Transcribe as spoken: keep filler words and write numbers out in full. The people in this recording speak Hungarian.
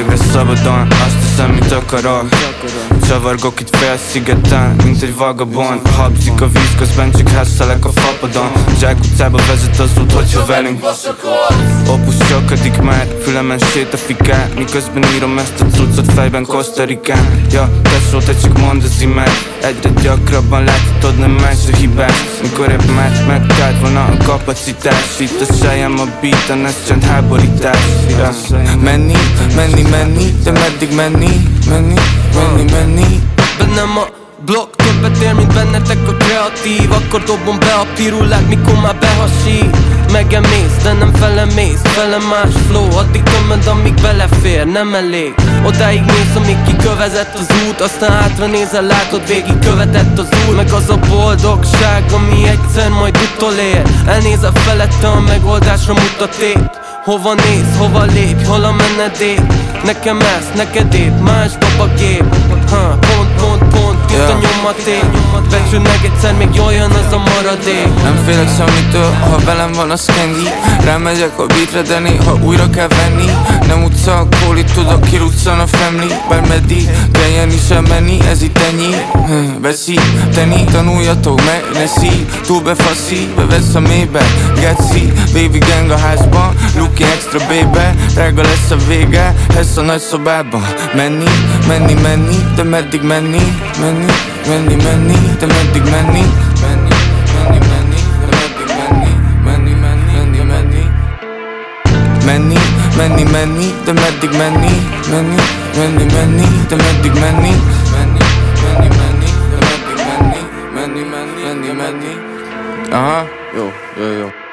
végre szabadon, azt hiszem, mit akarok. Csavargok itt félszigeten, mint egy vagabond. Habzik a víz, közben csak hesszelek a fapadon. Zsák utcába vezet az út, hogyha velünk Opus sokadik már, fülemen sét a fikál. Miközben írom ezt a cuccot fejben Costa Ricán. Ja, tesó, te csak mondd az imád. Egyre gyakrabban láthatod, nem más a hibás. Mikor épp már megtárt volna a kapacitás. Itt a sejem a beaten, ez csend háborítás. Ja. Menni, menni, menni, de meddig menni? Menni, menni, menni. Bennem a blokk többet ér, mint bennetek a kreatív. Akkor dobom be a pirulát, mikor már behasít. Megemész, de nem felemész, fele más flow. Addig tömöd, amíg belefér, nem elég. Odáig mész, amíg kikövezett az út. Aztán hátra nézel, látod, végig követett az úr. Meg az a boldogság, ami egyszer majd utolér. Elnézel felette, a megoldásra mutat ét. Hova néz, hova lép, hol a menedék? Nekem ez, neked épp, más dob a gép. ha, Pont, pont, pont, itt a nyomaték. Becsüld meg egyszer, még jól jön az a maradék. Nem félek semmitől, ha velem van a scandy. Rámegyek a beatre, de néha újra kell venni. Nem utca a kóli, tudok kiruccan a family. Bármeddig kelljen is elmenni, ez itt ennyi. Veszíteni, tanuljatok meg, ne szíj. Túl befaszi, bevesz a mélybe. Getszi, baby gang a házban. Looking extra baby, drága lesz a vége. Ez a nagy szobában. Menni, menni, menni, de meddig menni? Menni, menni, menni, de meddig menni? Menni, menni, menni, de meddig menni? Menni, menni, menni, menni. Menni, menni, menni, de meddig menni? Menni, menni, menni, de meddig menni? Menni, menni, menni, de meddig menni? Menni, menni, menni, menni. Aha, jó, jó, jó.